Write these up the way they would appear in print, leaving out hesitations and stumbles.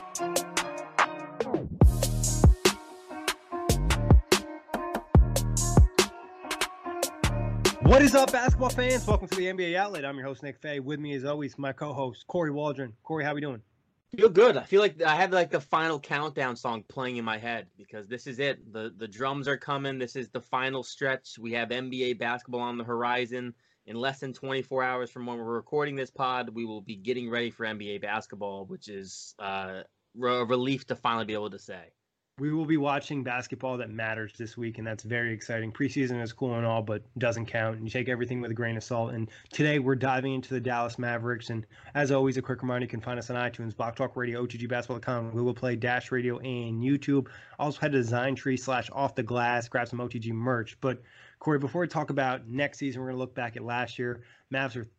What is up, basketball fans? Welcome to the NBA Outlet. I'm your host, Nick Fay. With me, as always, my co-host, Corey Waldron. Corey, how we doing? Feel good. I feel like I have the final countdown song playing in my head because this is it. The drums are coming. This is the final stretch. We have NBA basketball on the horizon. In less than 24 hours from when we're recording this pod, we will be getting ready for NBA basketball, which is a relief to finally be able to say. We will be watching basketball that matters this week, and that's very exciting. Preseason is cool and all, but doesn't count. And you take everything with a grain of salt. And today we're diving into the Dallas Mavericks. And as always, a quick reminder, you can find us on iTunes, Block Talk Radio, OTGBasketball.com, Google Play, Dash Radio, and YouTube. Also head to DesignTree/Off the Glass, grab some OTG merch. But Corey, before we talk about next season, we're going to look back at last year. Mavs are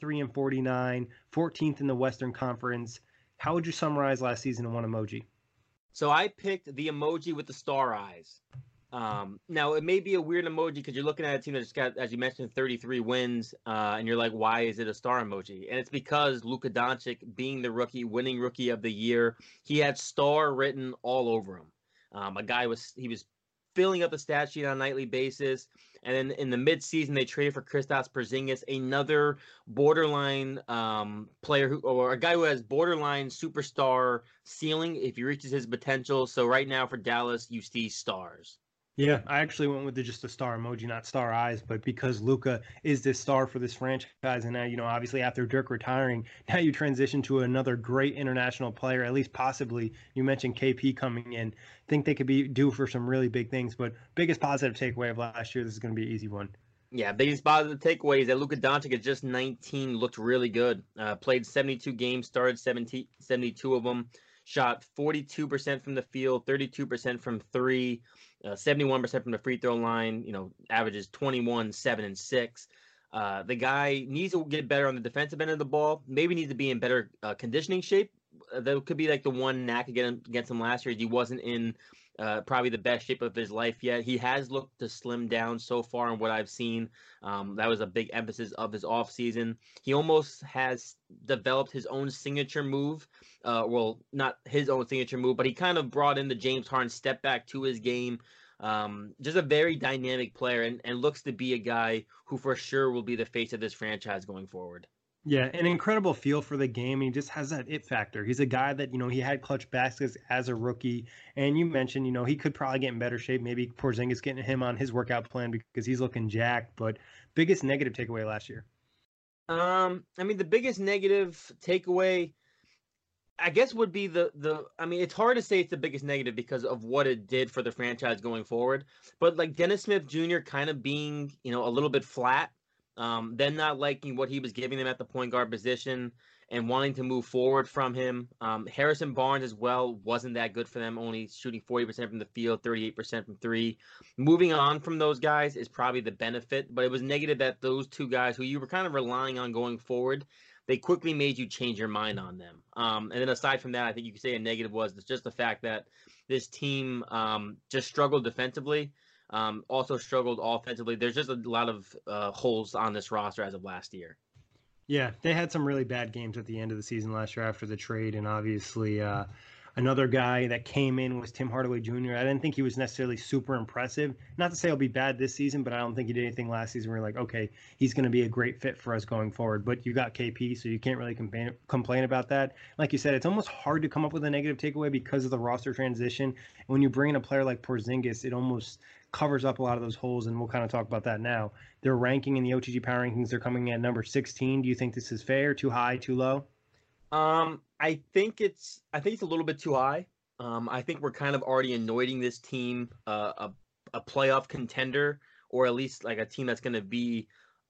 33-49, 14th in the Western Conference. How would you summarize last season in one emoji? So I picked the emoji with the star eyes. Now, it may be a weird emoji because you're looking at a team that's got, as you mentioned, 33 wins, and you're like, why is it a star emoji? And it's because Luka Doncic, being the rookie, winning rookie of the year, he had star written all over him. He was filling up the stat sheet on a nightly basis. And then in the midseason, they traded for Kristaps Porzingis, another borderline player or a guy who has borderline superstar ceiling if he reaches his potential. So right now for Dallas, you see stars. Yeah, I actually went with just a star emoji, not star eyes, but because Luka is this star for this franchise, and now, obviously after Dirk retiring, now you transition to another great international player, at least possibly. You mentioned KP coming in. Think they could be due for some really big things, but biggest positive takeaway of last year, this is going to be an easy one. Yeah, biggest positive takeaway is that Luka Doncic at just 19 looked really good. Played 72 games, started 72 of them. Shot 42% from the field, 32% from three, 71% from the free throw line. Averages 21, 7, and 6. The guy needs to get better on the defensive end of the ball. Maybe needs to be in better conditioning shape. That could be like the one knack against him last year. He wasn't in probably the best shape of his life yet. He has looked to slim down so far in what I've seen. That was a big emphasis of his offseason. He almost has developed his own signature move. Well, not his own signature move, but he kind of brought in the James Harden step back to his game. Just a very dynamic player and looks to be a guy who for sure will be the face of this franchise going forward. Yeah, an incredible feel for the game. He just has that it factor. He's a guy that, he had clutch baskets as a rookie. And you mentioned, he could probably get in better shape. Maybe Porzingis getting him on his workout plan because he's looking jacked. But biggest negative takeaway last year? The biggest negative takeaway, I guess, would be it's hard to say it's the biggest negative because of what it did for the franchise going forward. But like Dennis Smith Jr. kind of being, a little bit flat. Then not liking what he was giving them at the point guard position and wanting to move forward from him. Harrison Barnes as well wasn't that good for them, only shooting 40% from the field, 38% from three. Moving on from those guys is probably the benefit, but it was negative that those two guys who you were kind of relying on going forward, they quickly made you change your mind on them. And then aside from that, I think you could say a negative was just the fact that this team just struggled defensively. Also struggled offensively. There's just a lot of holes on this roster as of last year. Yeah, they had some really bad games at the end of the season last year after the trade, and obviously another guy that came in was Tim Hardaway Jr. I didn't think he was necessarily super impressive. Not to say he'll be bad this season, but I don't think he did anything last season where you're like, okay, he's going to be a great fit for us going forward. But you got KP, so you can't really complain about that. Like you said, it's almost hard to come up with a negative takeaway because of the roster transition. And when you bring in a player like Porzingis, it almost covers up a lot of those holes, and we'll kind of talk about that now. Their ranking in the OTG Power Rankings, they're coming in at number 16. Do you think this is fair, too high, too low? I think it's a little bit too high. I think we're kind of already anointing this team a playoff contender, or at least like a team that's going to be,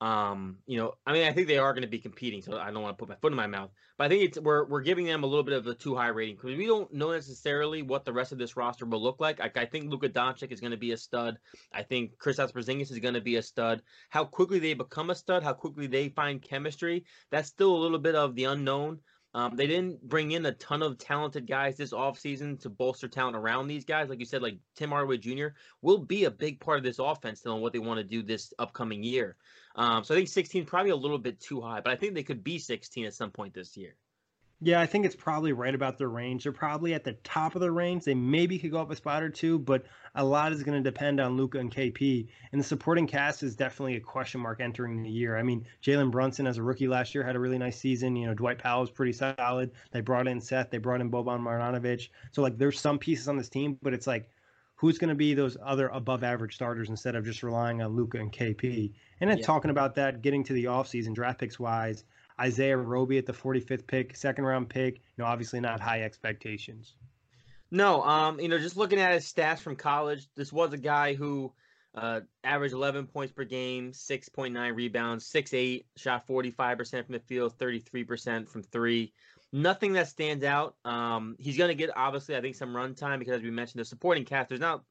I think they are going to be competing. So I don't want to put my foot in my mouth, but I think we're giving them a little bit of a too high rating because we don't know necessarily what the rest of this roster will look like. I think Luka Doncic is going to be a stud. I think Kristaps Porzingis is going to be a stud. How quickly they become a stud, how quickly they find chemistry, that's still a little bit of the unknown. They didn't bring in a ton of talented guys this offseason to bolster talent around these guys. Like you said, like Tim Hardaway Jr. will be a big part of this offense still and what they want to do this upcoming year. So I think 16 is probably a little bit too high, but I think they could be 16 at some point this year. Yeah, I think it's probably right about their range. They're probably at the top of their range. They maybe could go up a spot or two, but a lot is going to depend on Luca and KP. And the supporting cast is definitely a question mark entering the year. I mean, Jalen Brunson as a rookie last year had a really nice season. You know, Dwight Powell was pretty solid. They brought in Seth. They brought in Boban Marjanovic. So like, there's some pieces on this team, but it's like, who's going to be those other above average starters instead of just relying on Luca and KP? And then Yeah. talking about that, getting to the offseason draft picks wise. Isaiah Roby at the 45th pick, second round pick. Obviously not high expectations. No, just looking at his stats from college, this was a guy who averaged 11 points per game, 6.9 rebounds, 6'8", shot 45% from the field, 33% from three. Nothing that stands out. He's going to get, obviously, I think, some run time because, as we mentioned, the supporting cast,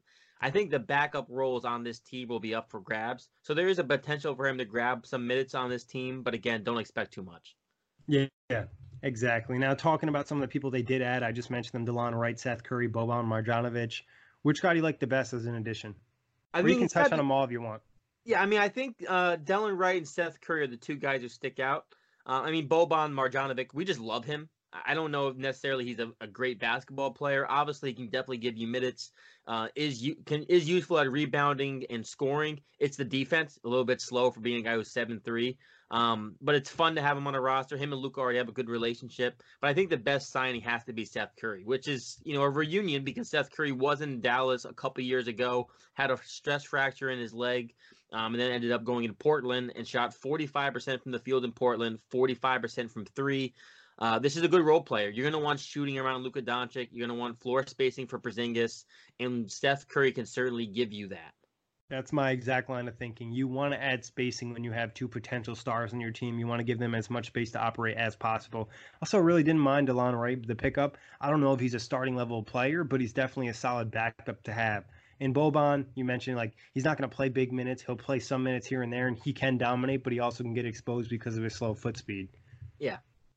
I think the backup roles on this team will be up for grabs. So there is a potential for him to grab some minutes on this team, but again, don't expect too much. Yeah, exactly. Now, talking about some of the people they did add, I just mentioned them: DeLon Wright, Seth Curry, Boban Marjanovic. Which guy do you like the best as an addition? I Or you think can it's touch on them all if you want. Yeah, I mean, I think Delon Wright and Seth Curry are the two guys who stick out. I mean, Boban Marjanovic, we just love him. I don't know if necessarily he's a great basketball player. Obviously, he can definitely give you minutes. Is useful at rebounding and scoring. It's the defense, a little bit slow for being a guy who's 7'3". But it's fun to have him on a roster. Him and Luka already have a good relationship. But I think the best signing has to be Seth Curry, which is a reunion because Seth Curry was in Dallas a couple years ago, had a stress fracture in his leg. And then ended up going to Portland and shot 45% from the field in Portland, 45% from three. This is a good role player. You're going to want shooting around Luka Doncic. You're going to want floor spacing for Porzingis, and Seth Curry can certainly give you that. That's my exact line of thinking. You want to add spacing when you have two potential stars on your team. You want to give them as much space to operate as possible. Also, really didn't mind DeLon Wright, the pickup. I don't know if he's a starting level player, but he's definitely a solid backup to have. And Boban, you mentioned like he's not going to play big minutes. He'll play some minutes here and there, and he can dominate, but he also can get exposed because of his slow foot speed. Yeah.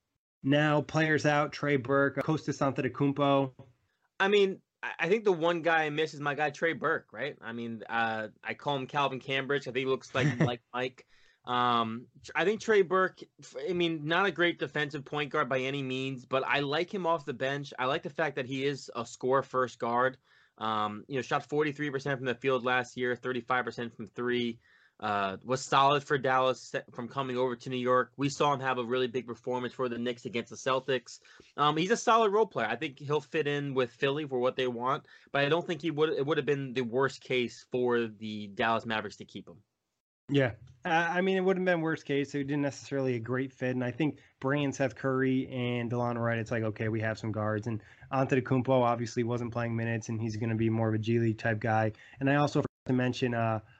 Now, players out: Trey Burke, Kostas Antetokounmpo. I mean, I think the one guy I miss is my guy Trey Burke, right? I mean, I call him Calvin Cambridge. I think he looks like Mike. I think Trey Burke, I mean, not a great defensive point guard by any means, but I like him off the bench. I like the fact that he is a score first guard. Shot 43% from the field last year, 35% from three. Was solid for Dallas from coming over to New York. We saw him have a really big performance for the Knicks against the Celtics. He's a solid role player. I think he'll fit in with Philly for what they want, but I don't think it would have been the worst case for the Dallas Mavericks to keep him. Yeah. I mean, it wouldn't have been worst case. It didn't necessarily a great fit. And I think bringing Seth Curry and DeLon Wright, it's like, okay, we have some guards. And Antetokounmpo obviously wasn't playing minutes, and he's going to be more of a G League type guy. And I also forgot to mention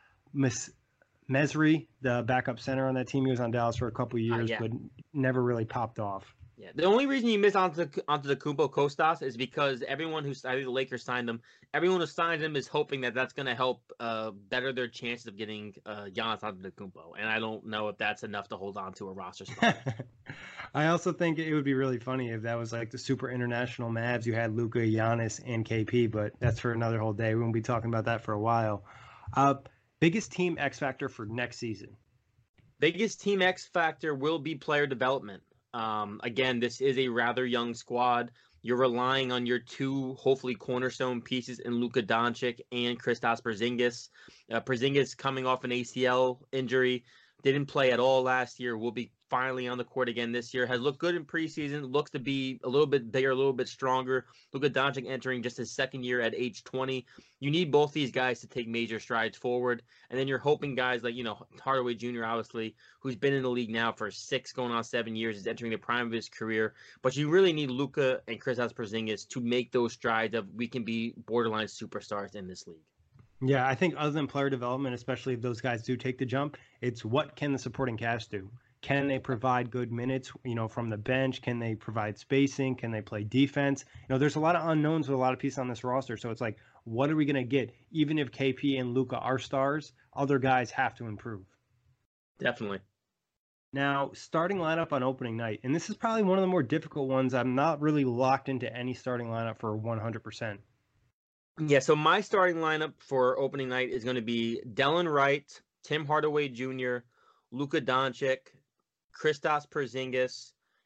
Mesri, the backup center on that team. He was on Dallas for a couple of years, but never really popped off. Yeah, the only reason you miss onto the Kumpo Kostas is because everyone I think the Lakers signed him. Everyone who signed him is hoping that that's going to help better their chances of getting Giannis Antetokounmpo, and I don't know if that's enough to hold on to a roster spot. I also think it would be really funny if that was like the super international Mavs. You had Luka, Giannis, and KP, but that's for another whole day. We won't be talking about that for a while. Biggest team X factor for next season? Biggest team X factor will be player development. Again, this is a rather young squad. You're relying on your two, hopefully, cornerstone pieces in Luka Doncic and Kristaps Porzingis. Porzingis coming off an ACL injury, didn't play at all last year, will be finally on the court again this year. Has looked good in preseason, looks to be a little bit bigger, a little bit stronger. Luka Doncic entering just his second year at age 20. You need both these guys to take major strides forward. And then you're hoping guys like, Hardaway Jr., obviously, who's been in the league now for 6 going on 7 years, is entering the prime of his career. But you really need Luka and Kristaps Porzingis to make those strides of we can be borderline superstars in this league. Yeah, I think other than player development, especially if those guys do take the jump, it's what can the supporting cast do? Can they provide good minutes, from the bench? Can they provide spacing? Can they play defense? There's a lot of unknowns with a lot of pieces on this roster. So it's like, what are we going to get? Even if KP and Luka are stars, other guys have to improve. Definitely. Now, starting lineup on opening night, and this is probably one of the more difficult ones. I'm not really locked into any starting lineup for 100%. Yeah, so my starting lineup for opening night is going to be Delon Wright, Tim Hardaway Jr., Luka Doncic, Kristaps Porzingis,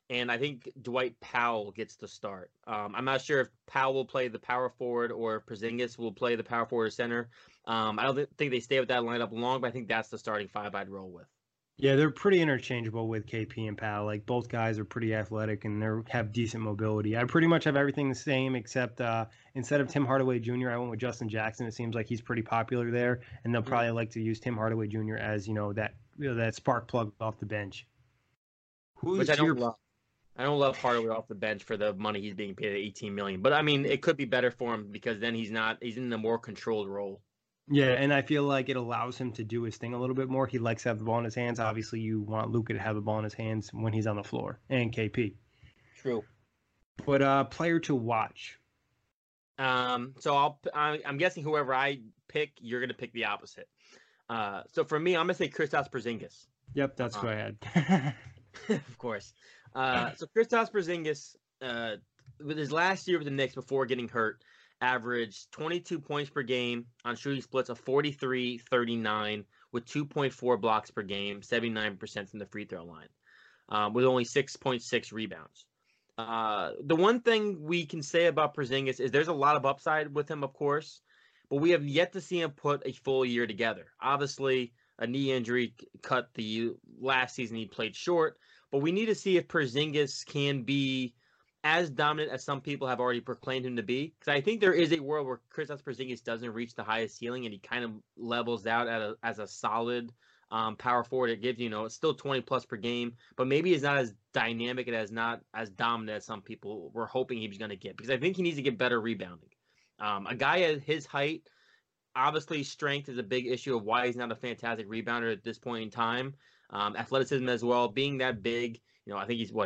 and I think Dwight Powell gets the start. I'm not sure if Powell will play the power forward or if Porzingis will play the power forward or center. I don't think they stay with that lineup long, but I think that's the starting five I'd roll with. Yeah, they're pretty interchangeable with KP and Powell. Like both guys are pretty athletic and they have decent mobility. I pretty much have everything the same except instead of Tim Hardaway Jr., I went with Justin Jackson. It seems like he's pretty popular there, and they'll probably like to use Tim Hardaway Jr. as that spark plug off the bench. Which Who's I don't your love. I don't love Hardaway off the bench for the money he's being paid at 18 million. But I mean, it could be better for him because then he's in a more controlled role. Yeah, and I feel like it allows him to do his thing a little bit more. He likes to have the ball in his hands. Obviously, you want Luka to have the ball in his hands when he's on the floor, and KP. True. But player to watch. So I'm guessing whoever I pick, you're gonna pick the opposite. So for me, I'm gonna say Kristaps Porzingis. Yep, that's who I had. Of course. So Kristaps Porzingis, with his last year with the Knicks before getting hurt, averaged 22 points per game on shooting splits of 43-39 with 2.4 blocks per game, 79% from the free throw line, with only 6.6 rebounds. The one thing we can say about Porzingis is there's a lot of upside with him, of course, but we have yet to see him put a full year together. Obviously, a knee injury cut the last season he played short, but we need to see if Porzingis can be as dominant as some people have already proclaimed him to be. Because I think there is a world where Kristaps Porzingis doesn't reach the highest ceiling and he kind of levels out as a solid power forward. It gives, it's still 20 plus per game, but maybe it's not as dynamic and as not as dominant as some people were hoping he was going to get. Because I think he needs to get better rebounding. A guy at his height, obviously strength is a big issue of why he's not a fantastic rebounder at this point in time. Athleticism as well, being that big. I think he's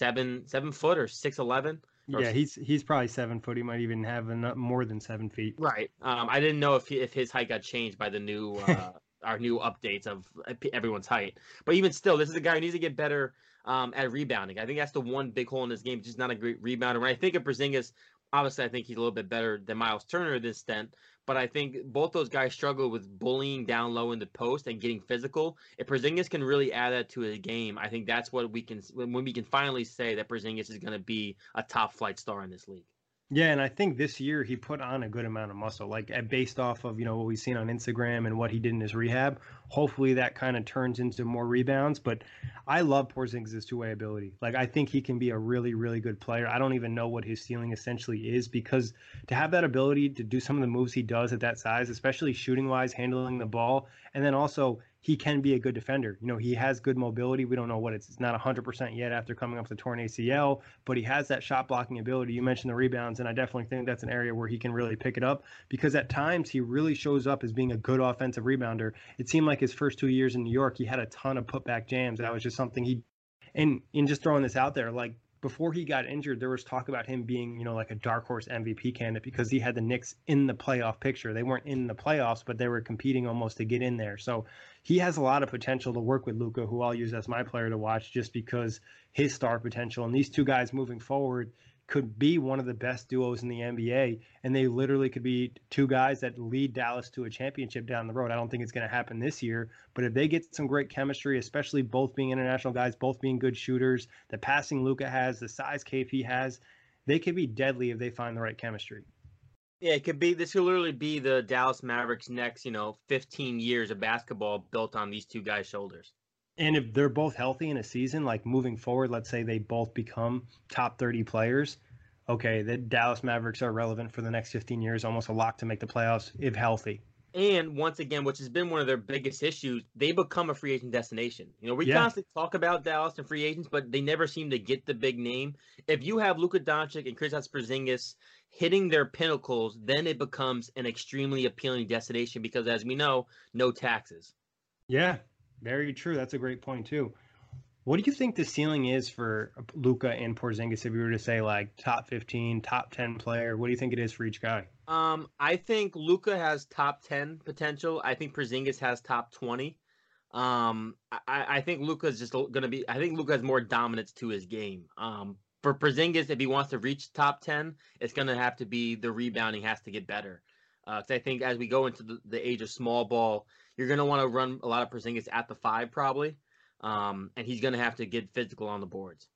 7 foot or 6'11"? Yeah, he's probably 7 foot. He might even have more than 7 feet. Right. I didn't know if his height got changed by the new our new updates of everyone's height. But even still, this is a guy who needs to get better at rebounding. I think that's the one big hole in his game. Just not a great rebounder. When I think of Porzingis, obviously I think he's a little bit better than Miles Turner this stint. But I think both those guys struggle with bullying down low in the post and getting physical. If Porzingis can really add that to his game, I think that's what we can when we can finally say that Porzingis is going to be a top flight star in this league. Yeah, and I think this year he put on a good amount of muscle, like based off of what we've seen on Instagram and what he did in his rehab. Hopefully that kind of turns into more rebounds. But I love Porzingis' two-way ability. Like I think he can be a really, really good player. I don't even know what his ceiling essentially is because to have that ability to do some of the moves he does at that size, especially shooting-wise, handling the ball, and then also he can be a good defender. He has good mobility. We don't know what it's not 100% yet after coming up with a torn ACL, but he has that shot blocking ability. You mentioned the rebounds, and I definitely think that's an area where he can really pick it up because at times he really shows up as being a good offensive rebounder. It seemed like his first 2 years in New York, he had a ton of putback jams. That was just something and in just throwing this out there, like before he got injured, there was talk about him being, like a dark horse MVP candidate because he had the Knicks in the playoff picture. They weren't in the playoffs, but they were competing almost to get in there. So he has a lot of potential to work with Luka, who I'll use as my player to watch just because his star potential. And these two guys moving forward could be one of the best duos in the NBA, and they literally could be two guys that lead Dallas to a championship down the road. I don't think it's going to happen this year, but if they get some great chemistry, especially both being international guys, both being good shooters, the passing Luka has, the size KP has, they could be deadly if they find the right chemistry. Yeah, this could literally be the Dallas Mavericks next, 15 years of basketball built on these two guys' shoulders. And if they're both healthy in a season, like moving forward, let's say they both become top 30 players, okay, the Dallas Mavericks are relevant for the next 15 years, almost a lock to make the playoffs if healthy. And once again, which has been one of their biggest issues, they become a free agent destination. We constantly talk about Dallas and free agents, but they never seem to get the big name. If you have Luka Doncic and Kristaps Porzingis hitting their pinnacles, then it becomes an extremely appealing destination because, as we know, no taxes. Yeah, very true. That's a great point, too. What do you think the ceiling is for Luka and Porzingis if you were to say like top 15, top 10 player? What do you think it is for each guy? I think Luka has top 10 potential. I think Porzingis has top 20. I think Luka is just going to be. I think Luka has more dominance to his game. For Porzingis, if he wants to reach top 10, it's going to have to be the rebounding has to get better. Because I think as we go into the age of small ball, you're going to want to run a lot of Porzingis at the 5 probably. And he's going to have to get physical on the boards.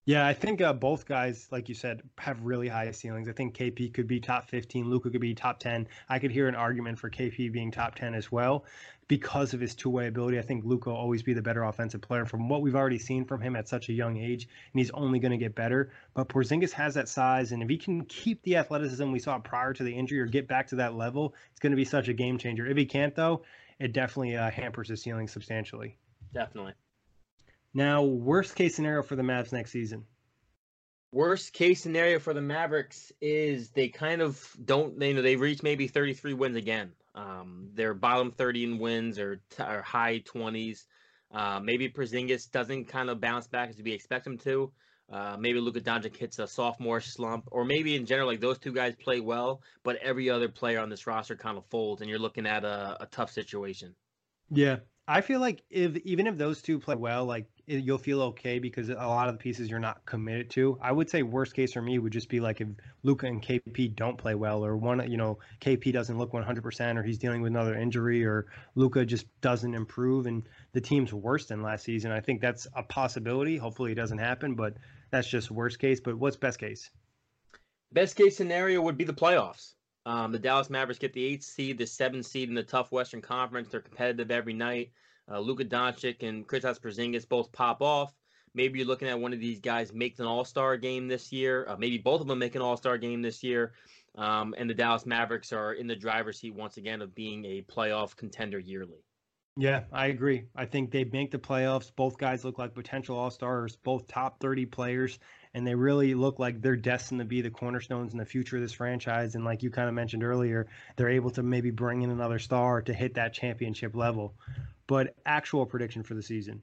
Yeah, I think both guys, like you said, have really high ceilings. I think KP could be top 15, Luka could be top 10. I could hear an argument for KP being top 10 as well because of his two-way ability. I think Luka will always be the better offensive player from what we've already seen from him at such a young age, and he's only going to get better. But Porzingis has that size, and if he can keep the athleticism we saw prior to the injury or get back to that level, it's going to be such a game changer. If he can't, though, it definitely hampers his ceiling substantially. Definitely. Now, worst case scenario for the Mavs next season. Worst case scenario for the Mavericks is they kind of don't, they reach maybe 33 wins again. They're bottom 30 in wins or high 20s. Maybe Porzingis doesn't kind of bounce back as we expect him to. Maybe Luka Doncic hits a sophomore slump, or maybe in general, like those two guys play well, but every other player on this roster kind of folds, and you're looking at a tough situation. Yeah, I feel like even if those two play well, like you'll feel okay because a lot of the pieces you're not committed to. I would say worst case for me would just be like if Luka and KP don't play well, or KP doesn't look 100%, or he's dealing with another injury, or Luka just doesn't improve, and the team's worse than last season. I think that's a possibility. Hopefully, it doesn't happen, but that's just worst case. But what's best case? Best case scenario would be the playoffs. The Dallas Mavericks get the 8th seed, the 7th seed in the tough Western Conference. They're competitive every night. Luka Doncic and Kristaps Porzingis both pop off. Maybe you're looking at one of these guys make an All-Star game this year. Maybe both of them make an All-Star game this year. And the Dallas Mavericks are in the driver's seat once again of being a playoff contender yearly. Yeah, I agree. I think they make the playoffs. Both guys look like potential all-stars, both top 30 players, and they really look like they're destined to be the cornerstones in the future of this franchise. And like you kind of mentioned earlier, they're able to maybe bring in another star to hit that championship level. But actual prediction for the season.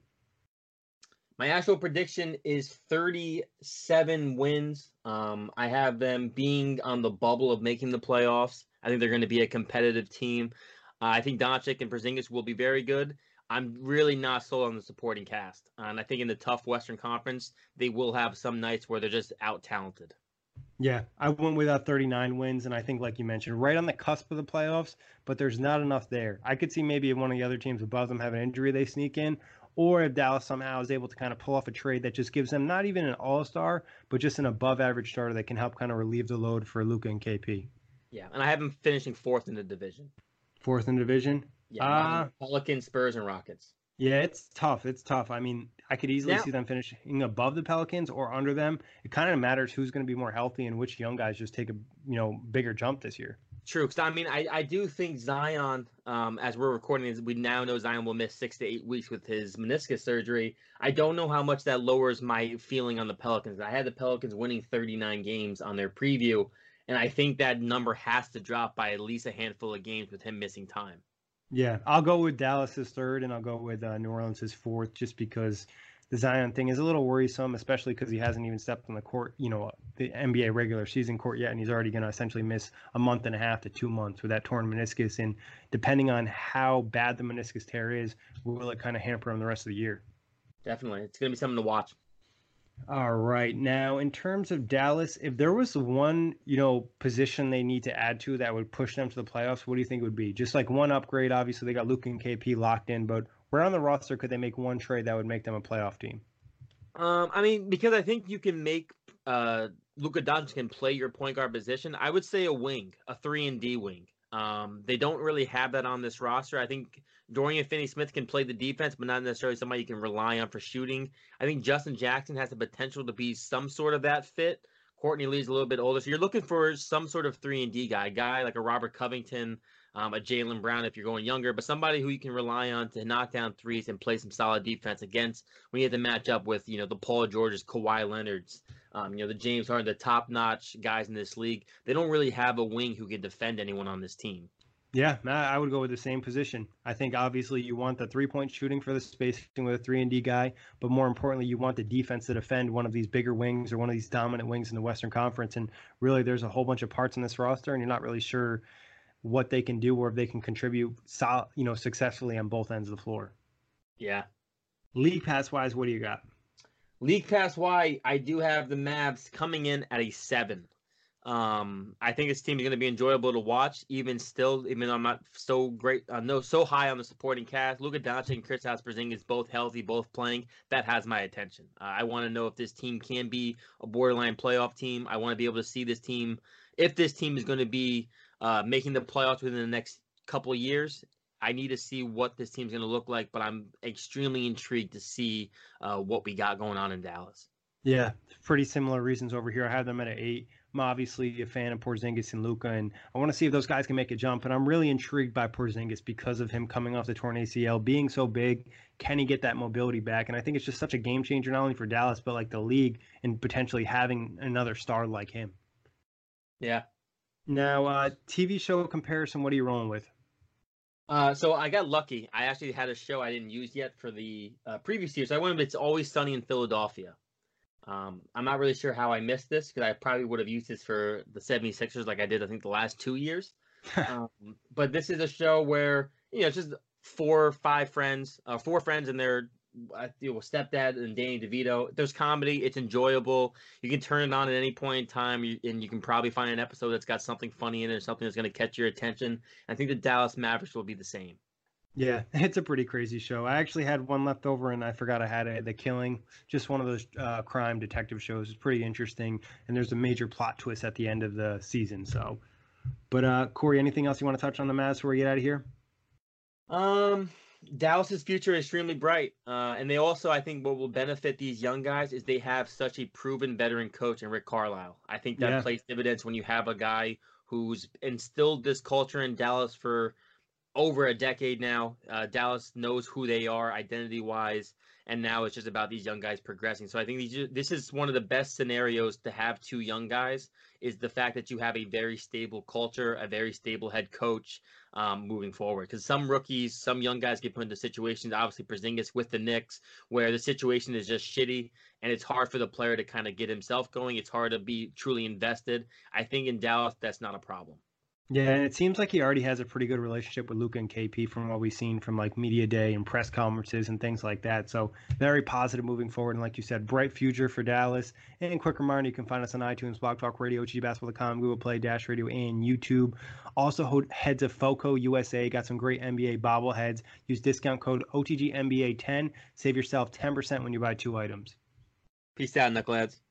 My actual prediction is 37 wins. I have them being on the bubble of making the playoffs. I think they're going to be a competitive team. I think Doncic and Porzingis will be very good. I'm really not sold on the supporting cast. And I think in the tough Western Conference, they will have some nights where they're just out-talented. Yeah, I went with 39 wins, and I think, like you mentioned, right on the cusp of the playoffs, but there's not enough there. I could see maybe if one of the other teams above them have an injury, they sneak in, or if Dallas somehow is able to kind of pull off a trade that just gives them not even an all-star, but just an above-average starter that can help kind of relieve the load for Luka and KP. Yeah, and I have them finishing 4th in the division. Fourth in the division? Yeah, Pelicans, Spurs, and Rockets. Yeah, it's tough. It's tough. I mean, I could easily see them finishing above the Pelicans or under them. It kind of matters who's going to be more healthy and which young guys just take a bigger jump this year. True, because I mean, I do think Zion, as we're recording this, we now know Zion will miss 6 to 8 weeks with his meniscus surgery. I don't know how much that lowers my feeling on the Pelicans. I had the Pelicans winning 39 games on their preview, and I think that number has to drop by at least a handful of games with him missing time. Yeah, I'll go with Dallas as third, and I'll go with New Orleans as fourth, just because the Zion thing is a little worrisome, especially because he hasn't even stepped on the court, the NBA regular season court yet, and he's already going to essentially miss a month and a half to 2 months with that torn meniscus. And depending on how bad the meniscus tear is, will it kind of hamper him the rest of the year? Definitely. It's going to be something to watch. All right. Now, in terms of Dallas, if there was one, position they need to add to that would push them to the playoffs, what do you think it would be? Just like one upgrade. Obviously, they got Luka and KP locked in, but where on the roster could they make one trade that would make them a playoff team? I mean, because I think you can make Luka Doncic can play your point guard position. I would say a wing, a 3-and-D wing. They don't really have that on this roster. I think Dorian Finney-Smith can play the defense, but not necessarily somebody you can rely on for shooting. I think Justin Jackson has the potential to be some sort of that fit. Courtney Lee's a little bit older, so you're looking for some sort of 3-and-D guy, a guy like a Robert Covington, a Jaylen Brown if you're going younger, but somebody who you can rely on to knock down threes and play some solid defense against when you have to match up with, the Paul Georges, Kawhi Leonards, the James Harden, the top-notch guys in this league. They don't really have a wing who can defend anyone on this team. Yeah, I would go with the same position. I think obviously you want the three-point shooting for the spacing with a 3-and-D guy, but more importantly, you want the defense to defend one of these bigger wings or one of these dominant wings in the Western Conference. And really, there's a whole bunch of parts in this roster, and you're not really sure what they can do or if they can contribute, successfully on both ends of the floor. Yeah. League pass wise, what do you got? League pass wise, I do have the Mavs coming in at a 7. I think this team is going to be enjoyable to watch, even still, even though I'm not so great, so high on the supporting cast. Luka Doncic and Kristaps Porzingis both healthy, both playing. That has my attention. I want to know if this team can be a borderline playoff team. I want to be able to see this team, if this team is going to be making the playoffs within the next couple of years. I need to see what this team's going to look like, but I'm extremely intrigued to see what we got going on in Dallas. Yeah, pretty similar reasons over here. I have them at an 8. I'm obviously a fan of Porzingis and Luka, and I want to see if those guys can make a jump. And I'm really intrigued by Porzingis because of him coming off the torn ACL, being so big. Can he get that mobility back? And I think it's just such a game changer, not only for Dallas, but like the league and potentially having another star like him. Yeah. Now, TV show comparison, what are you rolling with? So I got lucky. I actually had a show I didn't use yet for the previous year. So I went with It's Always Sunny in Philadelphia. I'm not really sure how I missed this because I probably would have used this for the 76ers like I did, I think, the last 2 years. But this is a show where, it's just 4 or 5 friends, 4 friends and their stepdad and Danny DeVito. There's comedy. It's enjoyable. You can turn it on at any point in time, and you can probably find an episode that's got something funny in it or something that's going to catch your attention. I think the Dallas Mavericks will be the same. Yeah, it's a pretty crazy show. I actually had one left over, and I forgot I had it. The Killing, just one of those crime detective shows. It's pretty interesting, and there's a major plot twist at the end of the season. So, but Corey, anything else you want to touch on the Mavs before we get out of here? Dallas's future is extremely bright, and they also, I think, what will benefit these young guys is they have such a proven veteran coach in Rick Carlisle. I think that plays dividends when you have a guy who's instilled this culture in Dallas for over a decade now. Dallas knows who they are identity-wise, and now it's just about these young guys progressing. So I think this is one of the best scenarios to have 2 young guys, is the fact that you have a very stable culture, a very stable head coach moving forward. Because some rookies, some young guys get put into situations, obviously Porzingis with the Knicks, where the situation is just shitty, and it's hard for the player to kind of get himself going. It's hard to be truly invested. I think in Dallas, that's not a problem. Yeah, and it seems like he already has a pretty good relationship with Luka and KP from what we've seen from like media day and press conferences and things like that. So very positive moving forward. And like you said, bright future for Dallas. And quick reminder, you can find us on iTunes, Blog Talk Radio, OTGBasketball.com, Google Play, Dash Radio, and YouTube. Also, heads of FOCO USA got some great NBA bobbleheads. Use discount code OTGNBA10. Save yourself 10% when you buy 2 items. Peace out, knuckleheads.